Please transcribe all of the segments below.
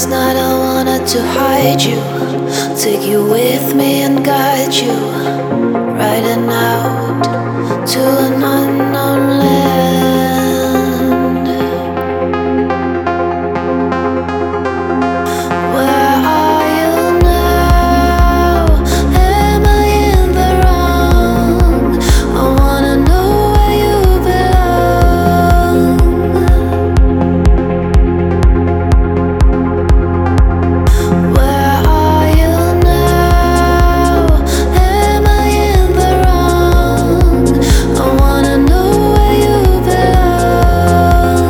Last night I wanted to hide you, take you with me and guide you, riding out to an unknown land. Where are you now? Am I in the wrong? I wanna know where you belong. Where are you now? Am I in the wrong? I wanna know where you belong.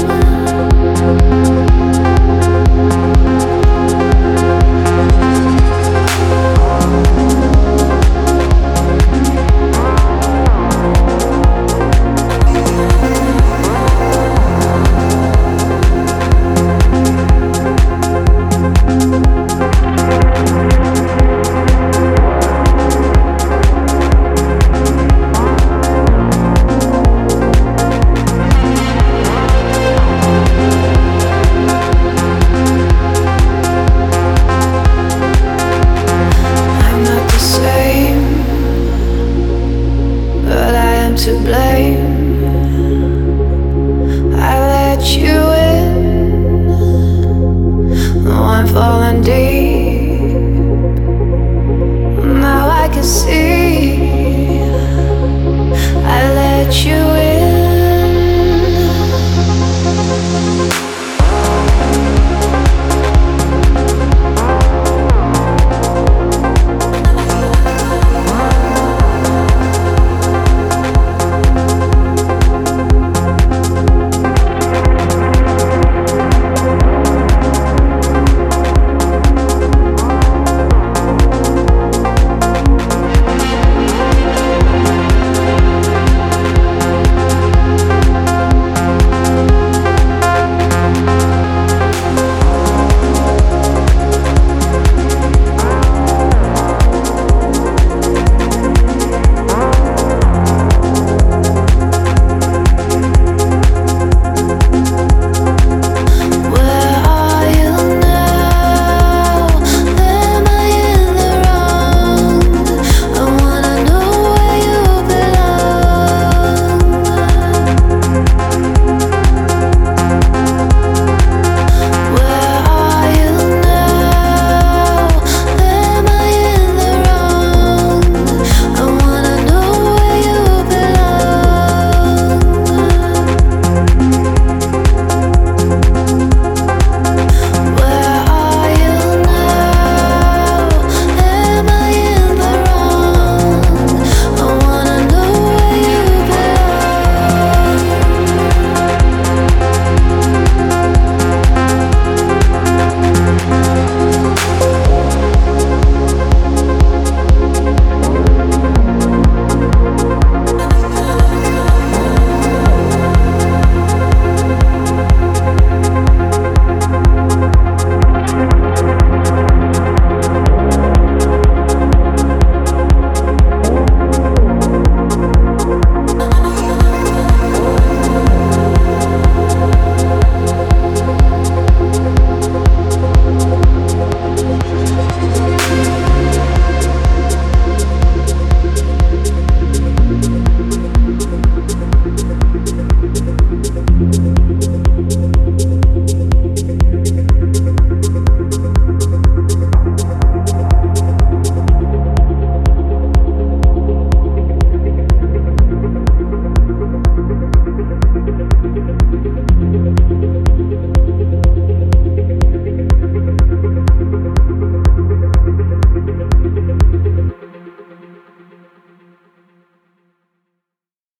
I'm not the same, but I am to blame. I let you in, oh, I'm falling deep. Now I can see I let you in. Where are you now? Am I in the wrong? I wanna know where you belong. Where are you now? Am I in the wrong? I wanna know where you belong. Where are you now? Am I in the wrong? I wanna know where you belong.